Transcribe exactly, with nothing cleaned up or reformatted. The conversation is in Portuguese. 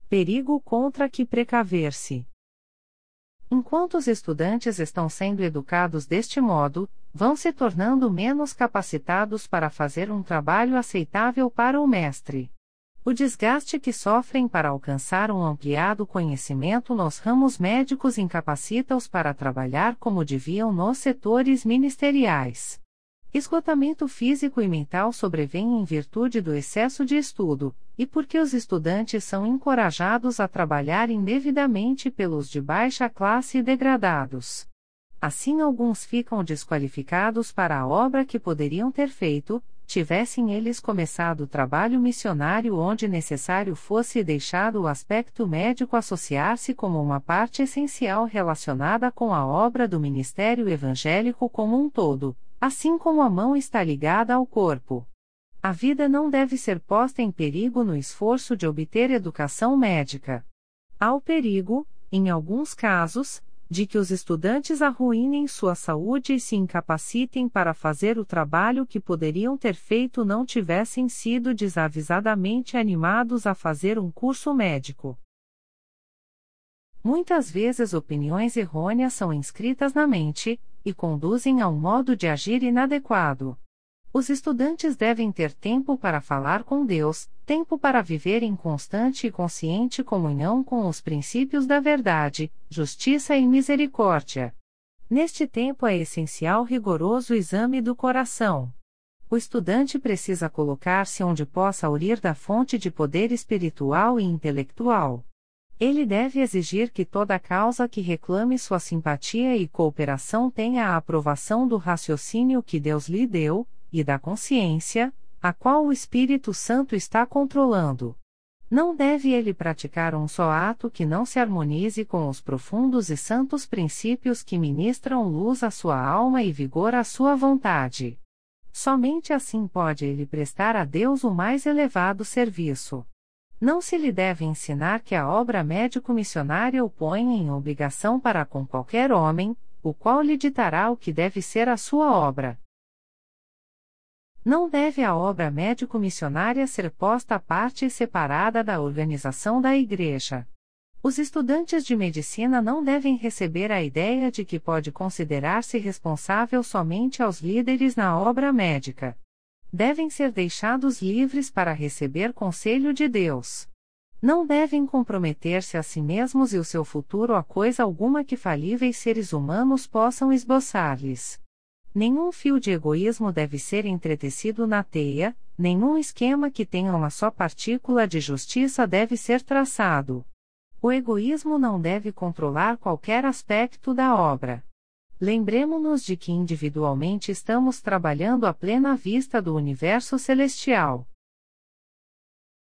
Perigo contra que precaver-se. Enquanto os estudantes estão sendo educados deste modo, vão se tornando menos capacitados para fazer um trabalho aceitável para o mestre. O desgaste que sofrem para alcançar um ampliado conhecimento nos ramos médicos incapacita-os para trabalhar como deviam nos setores ministeriais. Esgotamento físico e mental sobrevém em virtude do excesso de estudo, e porque os estudantes são encorajados a trabalhar indevidamente pelos de baixa classe e degradados. Assim, alguns ficam desqualificados para a obra que poderiam ter feito, tivessem eles começado o trabalho missionário onde necessário fosse deixado o aspecto médico associar-se como uma parte essencial relacionada com a obra do ministério evangélico como um todo, assim como a mão está ligada ao corpo. A vida não deve ser posta em perigo no esforço de obter educação médica. Há o perigo, em alguns casos, de que os estudantes arruinem sua saúde e se incapacitem para fazer o trabalho que poderiam ter feito não tivessem sido desavisadamente animados a fazer um curso médico. Muitas vezes opiniões errôneas são inscritas na mente, e conduzem a um modo de agir inadequado. Os estudantes devem ter tempo para falar com Deus, tempo para viver em constante e consciente comunhão com os princípios da verdade, justiça e misericórdia. Neste tempo é essencial rigoroso exame do coração. O estudante precisa colocar-se onde possa urir da fonte de poder espiritual e intelectual. Ele deve exigir que toda causa que reclame sua simpatia e cooperação tenha a aprovação do raciocínio que Deus lhe deu, e da consciência, a qual o Espírito Santo está controlando. Não deve ele praticar um só ato que não se harmonize com os profundos e santos princípios que ministram luz à sua alma e vigor à sua vontade. Somente assim pode ele prestar a Deus o mais elevado serviço. Não se lhe deve ensinar que a obra médico-missionária o põe em obrigação para com qualquer homem, o qual lhe ditará o que deve ser a sua obra. Não deve a obra médico-missionária ser posta à parte e separada da organização da Igreja. Os estudantes de medicina não devem receber a ideia de que pode considerar-se responsável somente aos líderes na obra médica. Devem ser deixados livres para receber conselho de Deus. Não devem comprometer-se a si mesmos e o seu futuro a coisa alguma que falíveis seres humanos possam esboçar-lhes. Nenhum fio de egoísmo deve ser entretecido na teia, nenhum esquema que tenha uma só partícula de justiça deve ser traçado. O egoísmo não deve controlar qualquer aspecto da obra. Lembremo-nos de que individualmente estamos trabalhando à plena vista do universo celestial.